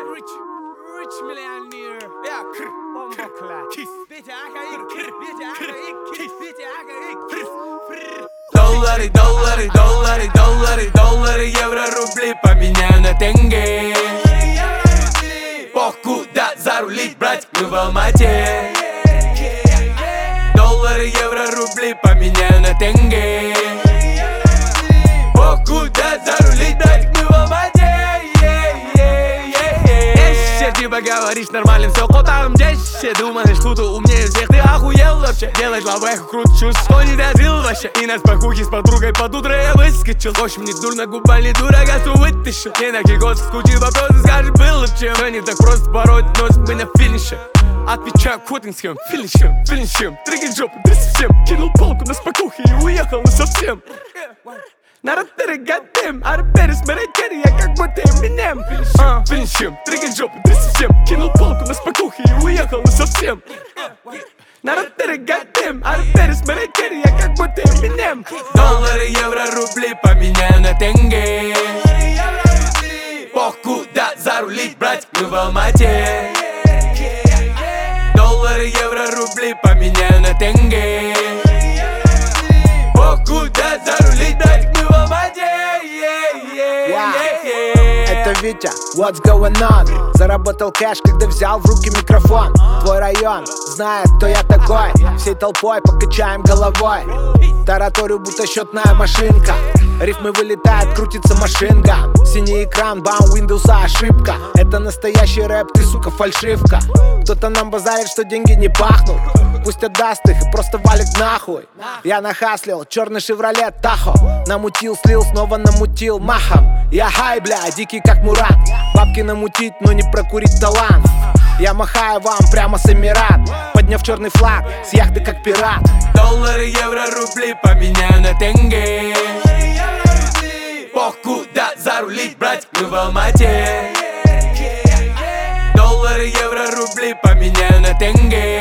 rich millionaire. Ja, bomba kiss. Bitte kiss. Доллары, доллары, доллары, доллары, доллары, евро, рубли поменяю на тенге. Ох, куда зарулить, брать, мы в Алмате. Доллары, евро, рубли поменяю на тенге. Ох, куда зарулить, брать, мы в Алмате. Типа говоришь нормально, все котам десять. Думаешь, что умнее всех, ты охуел вообще. Делаешь лавэху, крутишь, что не дожил вообще. И на спокухе с подругой под утро я выскочил. В общем, не дурно, губа не дурак, что вытащил. Не на кикос, скучи вопросы, скажи, было чем. Все не так просто пороть нос, мы на финише. Отвечаю котинским, финишем. Триггер жопу, тряс всем. Кинул палку на спокухе и уехал насовсем. Народ перегадем, а рэперы смотреть я как будто Эминем. Финишем, триггер жопу, тряс всем. Кинул палку на спокухе и уехал насовсем. Народ перегадем, а рэперы смотреть я как будто Эминем. Доллары, евро, рубли поменяю на тенге. Ох, куда зарулить, брать, мы в Алмате. Доллары, евро, рубли поменяю на тенге. Ох, куда зарулить, брать, мы в Алмате. Это Витя, what's going on? Заработал кэш, когда взял в руки микрофон. Твой район знает, кто я такой. Всей толпой покачаем головой. Тараторю, будто счетная машинка. Рифмы вылетают, крутится машинка. Синий экран, бам, Windows, ошибка. Это настоящий рэп, ты, сука, фальшивка. Кто-то нам базарит, что деньги не пахнут. Пусть отдаст их и просто валит нахуй. Я нахаслил, черный Шевролет Тахо. Намутил, слил, снова намутил махом. Я хай, бля, дикий как Мурат. Бабки намутить, но не прокурить талант. Я махаю вам прямо с Эмират, подняв черный флаг, с яхты как пират. Доллары, евро, рубли поменяю на тенге. Ох, куда зарулить, брать, мы в Алмате. Доллары, евро, рубли поменяю на тенге.